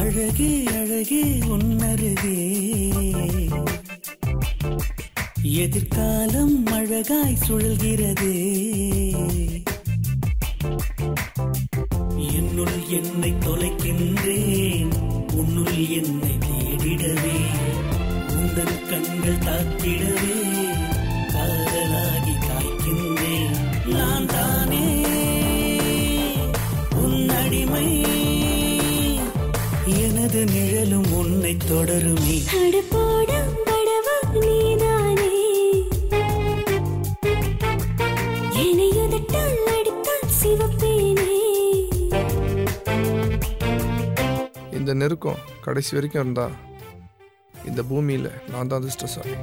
அழகே அழகே உன்னருகே எதிர்காலம் அழகாய் சுழல்கிறதே. என்னுள் என்னை தொலைக்கின்றேன், உன்னுள் என்னை தேடிடவே, உந்தன் கண்கள் தாக்கிடவே காதலாகி காய்க்கின்றேன். நான் தானே உன் அடிமை, எனது நிழலும் உன்னை தொடருமே. இந்த நெருக்கம் கடைசி வரைக்கும் இருந்தா இந்த பூமியில நான் தான் அதிர்ஷ்டசாலி.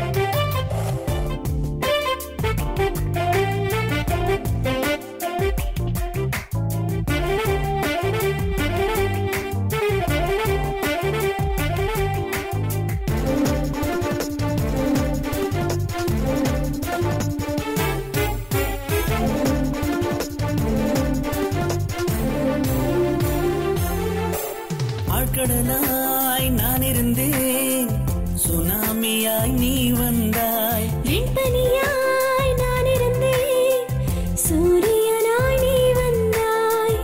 ஆழ்கடலாய் நான் இருந்தேன், சுனாமியாய் நீ வந்தாய். வெண்பனியாய் நான் இருந்தேன், சூரியனாய் நீ வந்தாய்.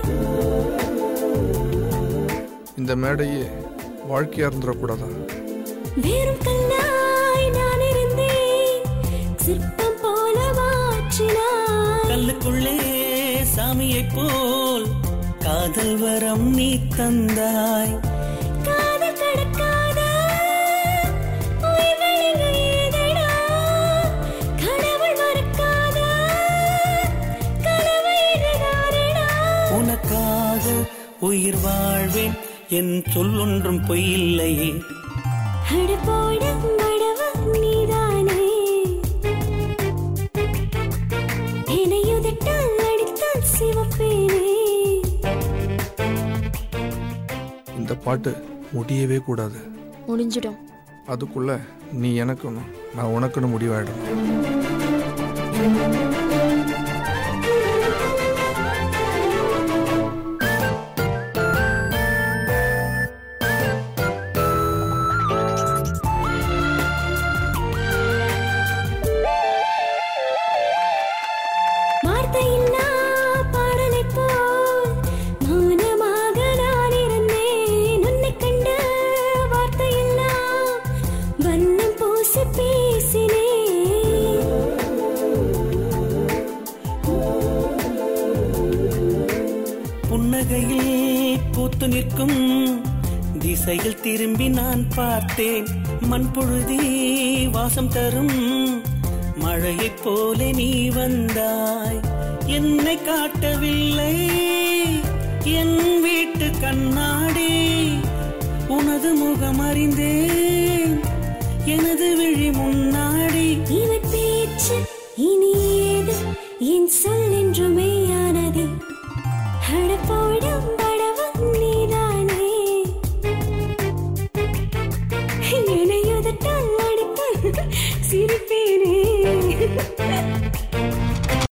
இந்த மேடையே வாழ்க்கையா இருந்துடக்கூடாதா? வெறும் கல்லாய் நான் இருந்தேன், சிற்பம் போல மாற்றினாய். கல்லுக்குள்ளே சாமியை போல் காதல் வரம் நீ தந்தாய். காதல் கடக்காத உயிர்வெளிங்க ஏதடா, கடவுள் மறக்காத கனவு இதுதானடா. உனக்காக உயிர் வாழ்வேன், என் சொல்லொன்றும் பொய்யில்லையே. அடப்போடும் மடவா நீதானே, என்னையுதட்டால் அடித்தால் சிவப்பேனே. இந்த பாட்டு முடியவே கூடாது. முடிஞ்சிடும். அதுக்குள்ள நீ எனக்குன்னு நான் உனக்குன்னு முடிவாயிடணும். புன்னகையில் பூத்து நிற்கும் திசையில் திரும்பி நான் பார்த்தேன். மண்புழுதி வாசம் தரும் மழையைப் போல நீ வந்தாய். என்னை காட்டவில்லை என் வீட்டு கண்ணாடி, உனது முகம் அறிந்தேன் எனது விழி முன்னாடி. இவன் பேச்சு இனி ஏது, என் சொல் என்றுமே ஆனது. அடப்போடும்